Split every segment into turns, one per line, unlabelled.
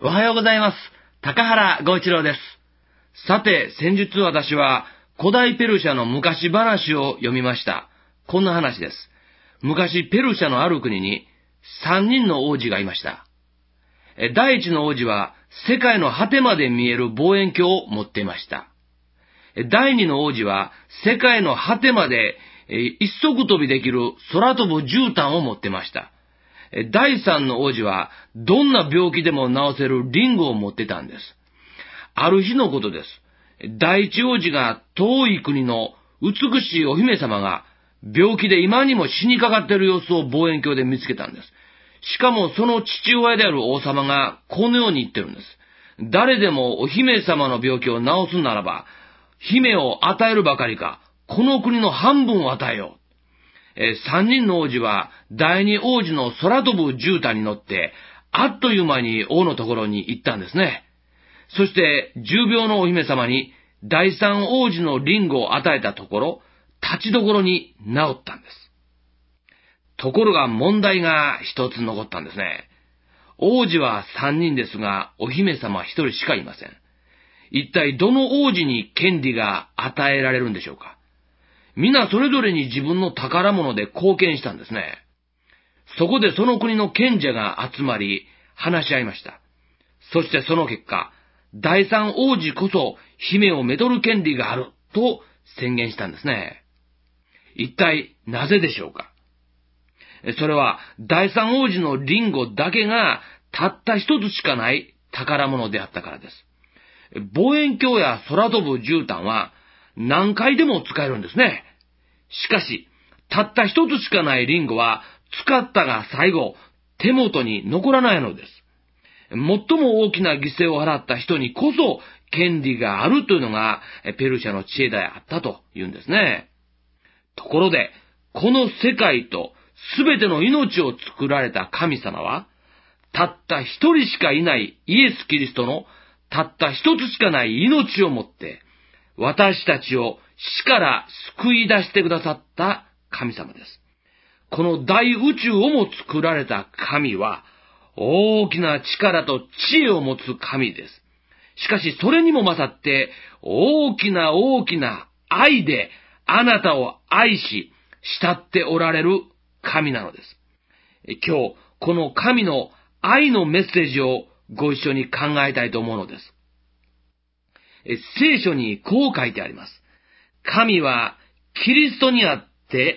おはようございます。高原剛一郎です。さて、先日私は古代ペルシャの昔話を読みました。こんな話です。昔ペルシャのある国に3人の王子がいました。第一の王子は世界の果てまで見える望遠鏡を持っていました。第二の王子は世界の果てまで一足飛びできる空飛ぶ絨毯を持っていました。第三の王子はどんな病気でも治せるリンゴを持ってたんです。ある日のことです。第一王子が遠い国の美しいお姫様が病気で今にも死にかかっている様子を望遠鏡で見つけたんです。しかもその父親である王様がこのように言ってるんです。誰でもお姫様の病気を治すならば、姫を与えるばかりか、この国の半分を与えよう。3人の王子は第二王子の空飛ぶ絨毯に乗って、あっという間に王のところに行ったんですね。そして重病のお姫様に第三王子のリンゴを与えたところ、立ちどころに治ったんです。ところが問題が一つ残ったんですね。王子は3人ですが、お姫様1人しかいません。一体どの王子に権利が与えられるんでしょうか。皆それぞれに自分の宝物で貢献したんですね。そこでその国の賢者が集まり話し合いました。そしてその結果、第三王子こそ姫をめとる権利があると宣言したんですね。一体なぜでしょうか。それは第三王子のリンゴだけがたった一つしかない宝物であったからです。望遠鏡や空飛ぶ絨毯は何回でも使えるんですね。しかし、たった一つしかないリンゴは使ったが最後、手元に残らないのです。最も大きな犠牲を払った人にこそ権利があるというのがペルシャの知恵であったというんですね。ところで、この世界とすべての命を作られた神様は、たった一人しかいないイエス・キリストのたった一つしかない命をもって、私たちを死から救い出してくださった神様です。この大宇宙をも作られた神は、大きな力と知恵を持つ神です。しかしそれにも勝って、大きな愛であなたを愛し、慕っておられる神なのです。今日、この神の愛のメッセージをご一緒に考えたいと思うのです。聖書にこう書いてあります。神はキリストにあって、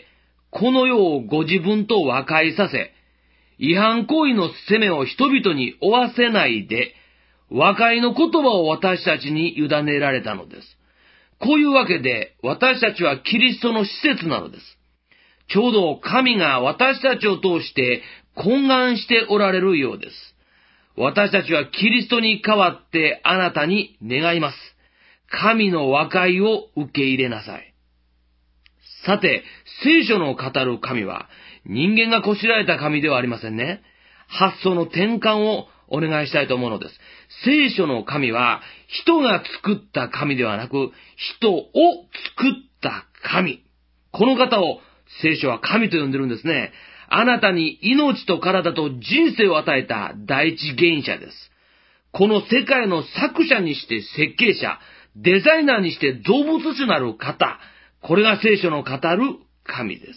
この世をご自分と和解させ、違反行為の責めを人々に負わせないで、和解の言葉を私たちに委ねられたのです。こういうわけで、私たちはキリストの施設なのです。ちょうど神が私たちを通して懇願しておられるようです。私たちはキリストに代わってあなたに願います。神の和解を受け入れなさい。さて、聖書の語る神は人間がこしらえた神ではありませんね。発想の転換をお願いしたいと思うのです。聖書の神は人が作った神ではなく、人を作った神。この方を聖書は神と呼んでるんですね。あなたに命と体と人生を与えた第一原者です。この世界の作者にして設計者、デザイナーにして動物種なる方、これが聖書の語る神です。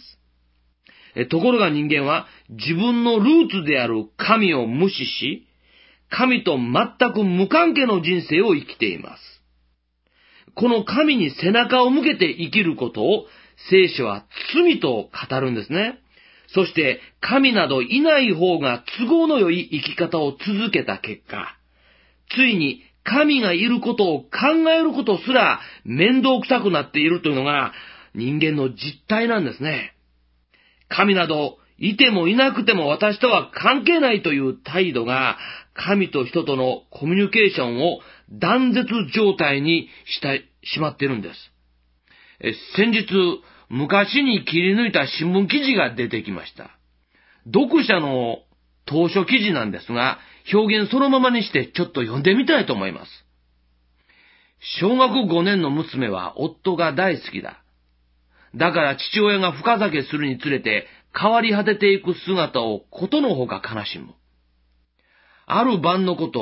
ところが人間は自分のルーツである神を無視し、神と全く無関係の人生を生きています。この神に背中を向けて生きることを聖書は罪と語るんですね。そして神などいない方が都合の良い生き方を続けた結果、ついに神がいることを考えることすら面倒くさくなっているというのが人間の実態なんですね。神などいてもいなくても私とは関係ないという態度が神と人とのコミュニケーションを断絶状態にしてしまっているんです。先日、昔に切り抜いた新聞記事が出てきました。読者の投書記事なんですが、表現そのままにしてちょっと読んでみたいと思います。小学5年の娘は夫が大好きだ。だから父親が深酒するにつれて変わり果てていく姿をことのほか悲しむ。ある晩のこと、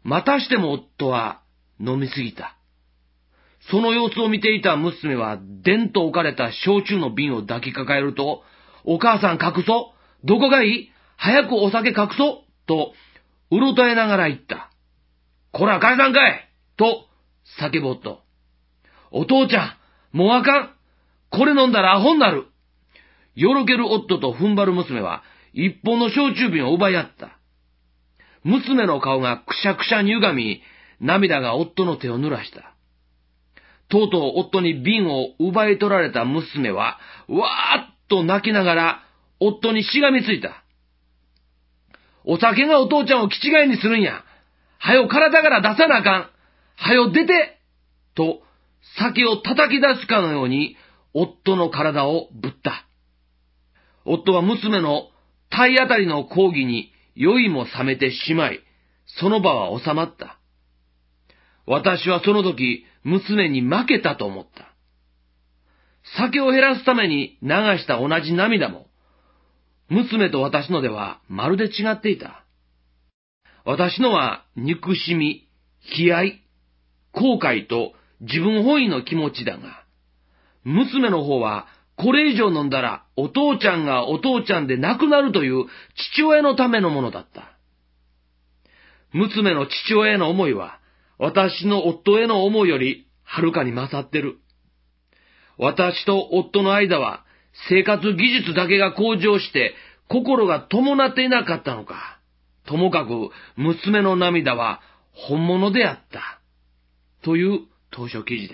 またしても夫は飲みすぎた。その様子を見ていた娘は、でんと置かれた焼酎の瓶を抱きかかえると、お母さん隠そう、どこがいい、早くお酒隠そう、と、うろたえながら言った。こら、返さんかいと、叫ぼうと。お父ちゃん、もうあかん。これ飲んだらアホになる。よろける夫と踏ん張る娘は、一本の焼酎瓶を奪い合った。娘の顔がくしゃくしゃに歪み、涙が夫の手を濡らした。とうとう夫に瓶を奪い取られた娘は、わーっと泣きながら、夫にしがみついた。お酒がお父ちゃんを気違いにするんや。はよ体から出さなあかん。はよ出てと、酒を叩き出すかのように、夫の体をぶった。夫は娘の体当たりの抗議に酔いも覚めてしまい、その場は収まった。私はその時、娘に負けたと思った。酒を減らすために流した同じ涙も、娘と私のではまるで違っていた。私のは憎しみ、悲哀、後悔と自分本位の気持ちだが、娘の方はこれ以上飲んだらお父ちゃんがお父ちゃんで亡くなるという父親のためのものだった。娘の父親への思いは私の夫への思いよりはるかに勝ってる。私と夫の間は生活技術だけが向上して心が伴っていなかったのか。ともかく娘の涙は本物であった。という当初記事です。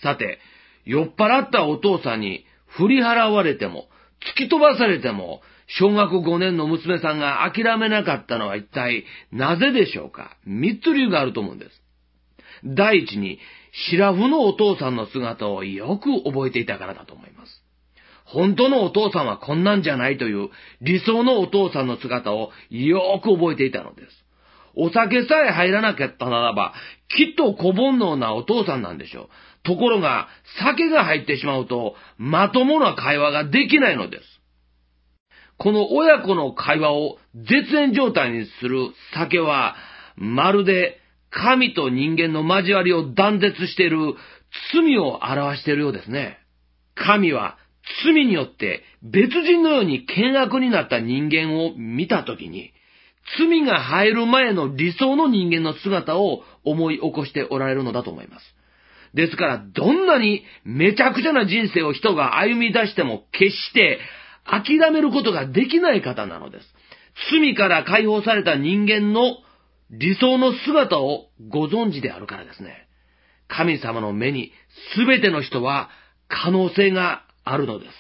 さて、酔っ払ったお父さんに振り払われても、突き飛ばされても、小学5年の娘さんが諦めなかったのは一体なぜでしょうか。3つ理由があると思うんです。第一に、シラフのお父さんの姿をよく覚えていたからだと思います。本当のお父さんはこんなんじゃないという理想のお父さんの姿をよく覚えていたのです。お酒さえ入らなかったならば、きっと小煩悩なお父さんなんでしょう。ところが、酒が入ってしまうと、まともな会話ができないのです。この親子の会話を絶縁状態にする酒は、まるで神と人間の交わりを断絶している罪を表しているようですね。神は罪によって別人のように険悪になった人間を見たときに、罪が入る前の理想の人間の姿を思い起こしておられるのだと思います。ですから、どんなにめちゃくちゃな人生を人が歩み出しても決して諦めることができない方なのです。罪から解放された人間の理想の姿をご存知であるからですね。神様の目に全ての人は可能性があるのです。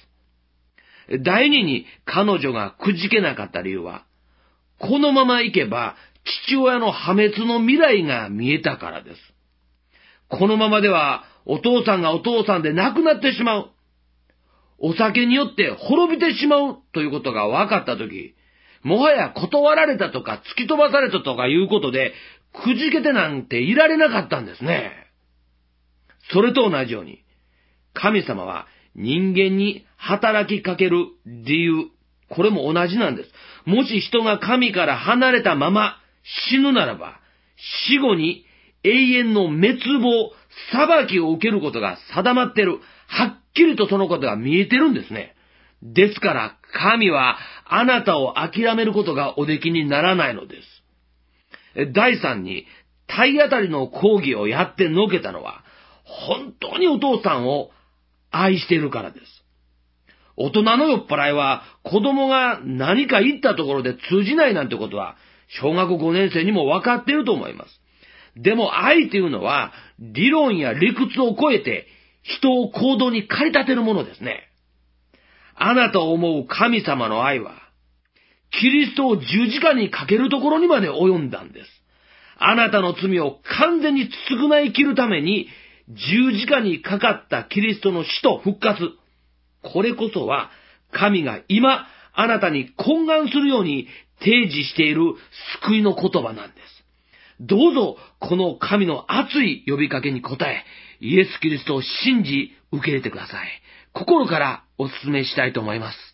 第二に彼女がくじけなかった理由は、このままいけば父親の破滅の未来が見えたからです。このままではお父さんがお父さんで亡くなってしまう。お酒によって滅びてしまうということが分かったとき、もはや断られたとか突き飛ばされたとかいうことでくじけてなんていられなかったんですね。それと同じように、神様は人間に働きかける理由、これも同じなんです。もし人が神から離れたまま死ぬならば、死後に永遠の滅亡、裁きを受けることが定まっている。はっきりとそのことが見えてるんですね。ですから、神はあなたを諦めることがおできにならないのです。第三に、体当たりの抗議をやってのけたのは、本当にお父さんを愛しているからです。大人の酔っ払いは子供が何か言ったところで通じないなんてことは小学5年生にも分かっていると思います。でも愛というのは理論や理屈を超えて人を行動に駆り立てるものですね。あなたを思う神様の愛はキリストを十字架にかけるところにまで及んだんです。あなたの罪を完全に償い切るために十字架にかかったキリストの死と復活。これこそは神が今あなたに懇願するように提示している救いの言葉なんです。どうぞこの神の熱い呼びかけに応え、イエス・キリストを信じ受け入れてください。心からお勧めしたいと思います。